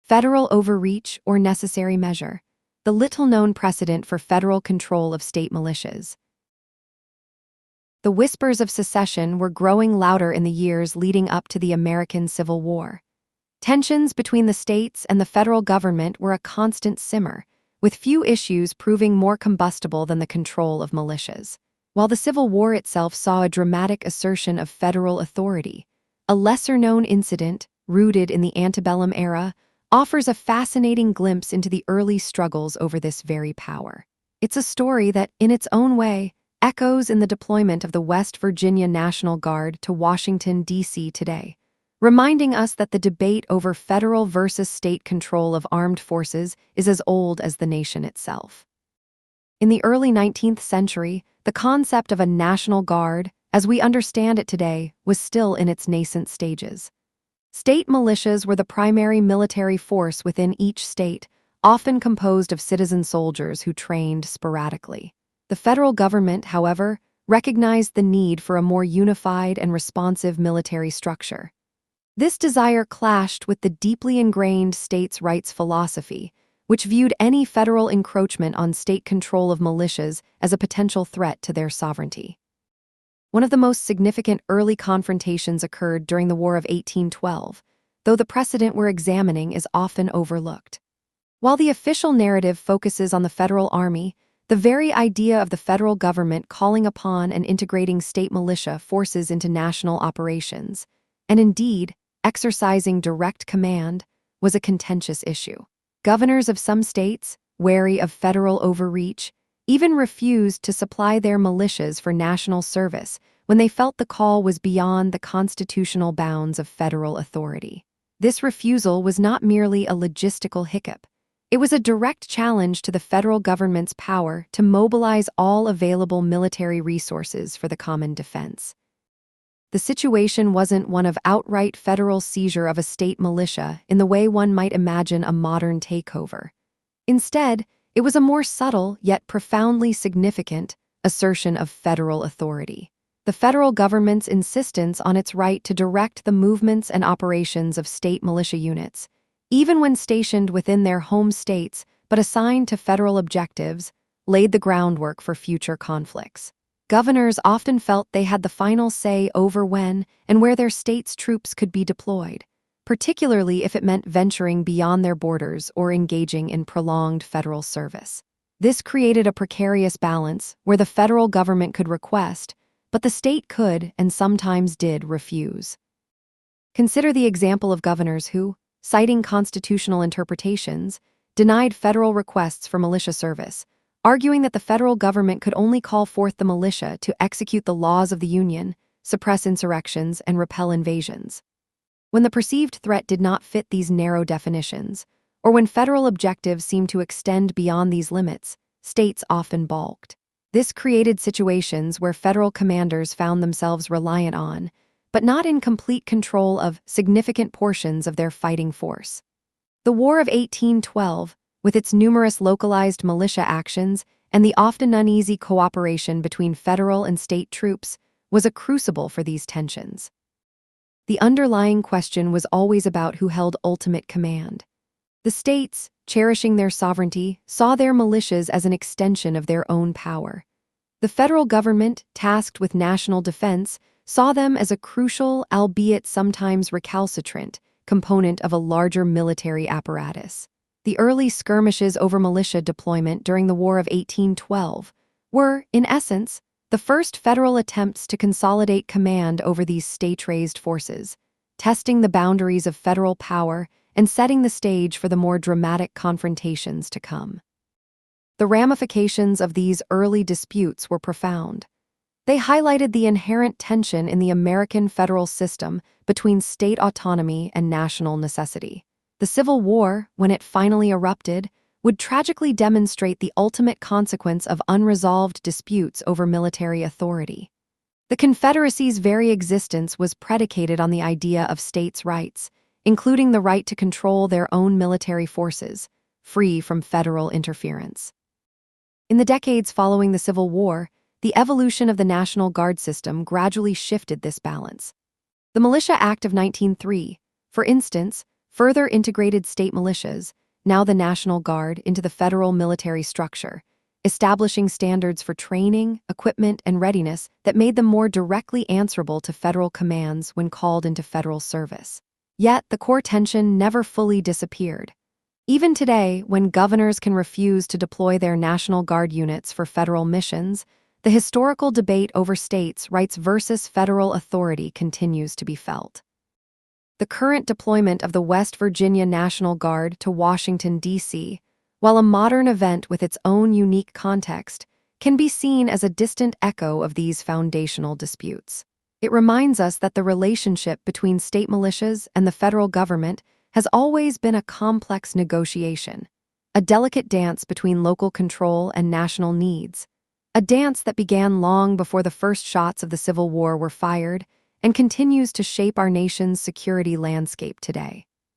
Federal overreach or necessary measure, the little-known precedent for federal control of state militias. The whispers of secession were growing louder in the years leading up to the American Civil War. Tensions between the states and the federal government were a constant simmer, with few issues proving more combustible than the control of militias. While the Civil War itself saw a dramatic assertion of federal authority, a lesser-known incident, rooted in the antebellum era, offers a fascinating glimpse into the early struggles over this very power. It's a story that, in its own way, echoes in the deployment of the West Virginia National Guard to Washington, D.C. today, reminding us that the debate over federal versus state control of armed forces is as old as the nation itself. In the early 19th century, the concept of a National Guard, as we understand it today, was still in its nascent stages. State militias were the primary military force within each state, often composed of citizen soldiers who trained sporadically. The federal government, however, recognized the need for a more unified and responsive military structure. This desire clashed with the deeply ingrained states' rights philosophy, which viewed any federal encroachment on state control of militias as a potential threat to their sovereignty. One of the most significant early confrontations occurred during the War of 1812, though the precedent we're examining is often overlooked. While the official narrative focuses on the federal army, the very idea of the federal government calling upon and integrating state militia forces into national operations, and indeed, exercising direct command, was a contentious issue. Governors of some states, wary of federal overreach, even refused to supply their militias for national service when they felt the call was beyond the constitutional bounds of federal authority. This refusal was not merely a logistical hiccup. It was a direct challenge to the federal government's power to mobilize all available military resources for the common defense. The situation wasn't one of outright federal seizure of a state militia in the way one might imagine a modern takeover. Instead, it was a more subtle yet profoundly significant assertion of federal authority. The federal government's insistence on its right to direct the movements and operations of state militia units, even when stationed within their home states but assigned to federal objectives, laid the groundwork for future conflicts. Governors often felt they had the final say over when and where their state's troops could be deployed, particularly if it meant venturing beyond their borders or engaging in prolonged federal service. This created a precarious balance where the federal government could request, but the state could and sometimes did refuse. Consider the example of governors who, citing constitutional interpretations, denied federal requests for militia service, arguing that the federal government could only call forth the militia to execute the laws of the Union, suppress insurrections, and repel invasions. When the perceived threat did not fit these narrow definitions, or when federal objectives seemed to extend beyond these limits, states often balked. This created situations where federal commanders found themselves reliant on, but not in complete control of, significant portions of their fighting force. The War of 1812, with its numerous localized militia actions and the often uneasy cooperation between federal and state troops, was a crucible for these tensions. The underlying question was always about who held ultimate command. The states, cherishing their sovereignty, saw their militias as an extension of their own power. The federal government, tasked with national defense, saw them as a crucial, albeit sometimes recalcitrant, component of a larger military apparatus. The early skirmishes over militia deployment during the War of 1812 were, in essence, the first federal attempts to consolidate command over these state-raised forces, testing the boundaries of federal power and setting the stage for the more dramatic confrontations to come. The ramifications of these early disputes were profound. They highlighted the inherent tension in the American federal system between state autonomy and national necessity. The Civil War, when it finally erupted, would tragically demonstrate the ultimate consequence of unresolved disputes over military authority. The Confederacy's very existence was predicated on the idea of states' rights, including the right to control their own military forces, free from federal interference. In the decades following the Civil War, the evolution of the National Guard system gradually shifted this balance. The Militia Act of 1903, for instance, further integrated state militias, now the National Guard, into the federal military structure, establishing standards for training, equipment, and readiness that made them more directly answerable to federal commands when called into federal service. Yet, the core tension never fully disappeared. Even today, when governors can refuse to deploy their National Guard units for federal missions, the historical debate over states' rights versus federal authority continues to be felt. The current deployment of the West Virginia National Guard to Washington, D.C., while a modern event with its own unique context, can be seen as a distant echo of these foundational disputes. It reminds us that the relationship between state militias and the federal government has always been a complex negotiation, a delicate dance between local control and national needs, a dance that began long before the first shots of the Civil War were fired and continues to shape our nation's security landscape today.